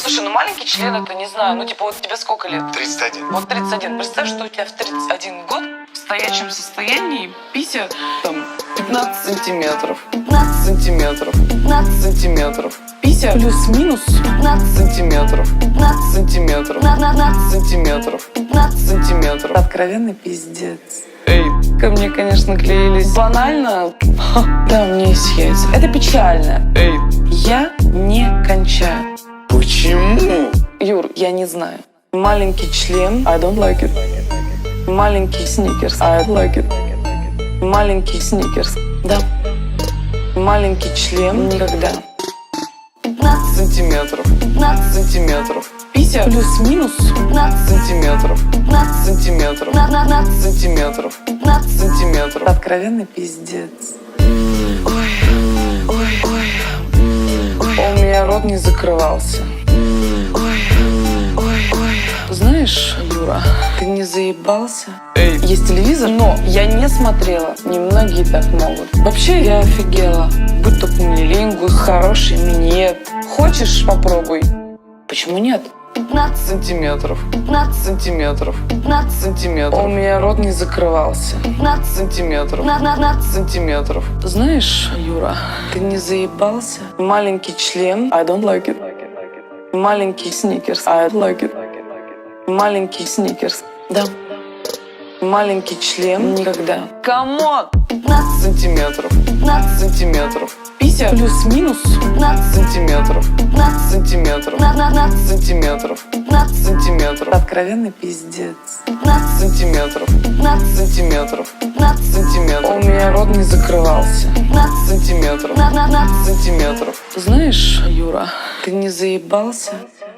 Слушай, ну маленький член, это не знаю, ну типа вот тебе сколько лет? 31. Вот 31. Представь, что у тебя в 31 год в стоячем состоянии пися там 15 сантиметров, 15 сантиметров, 15 сантиметров. Пися плюс-минус 15 сантиметров, 15 сантиметров, 15 сантиметров, 15 сантиметров. Откровенный пиздец. Эй, ко мне, конечно, клеились банально. Да, у меня есть яйца. Это печально. Эй, я не кончаю. Почему? Юр, я не знаю. Маленький член, I don't like it. Маленький сникерс, I like it. Маленький сникерс, да. Маленький член никогда. 15 сантиметров, 15 сантиметров. Пися плюс-минус 15 сантиметров, 15 сантиметров, 15 сантиметров, 15 сантиметров. Откровенный пиздец. Ой, ой, ой. У меня рот не закрывался. Ой, ой, ой. Знаешь, Юра, ты не заебался? Эй, Есть телевизор, но я не смотрела. Немногие так могут. Вообще, я офигела. Будь то кунилингус, хороший минет. Хочешь, попробуй. Почему нет? 15 сантиметров, 15 сантиметров, 15 сантиметров. У меня рот не закрывался. 15 сантиметров, 15 сантиметров. Знаешь, Юра, ты не заебался? Маленький член, I don't like it. Маленький сникерс, I like it. Маленький сникерс, да. Маленький член никогда. Камон! 15 сантиметров, 15 сантиметров. Пися плюс-минус 15 сантиметров, 15 сантиметров, 15 сантиметров, 15 сантиметров. Откровенный пиздец. 15 сантиметров, 15 сантиметров, 15 сантиметров. У меня рот не закрывался. 15 сантиметров, 15 сантиметров. Знаешь, Юра, ты не заебался?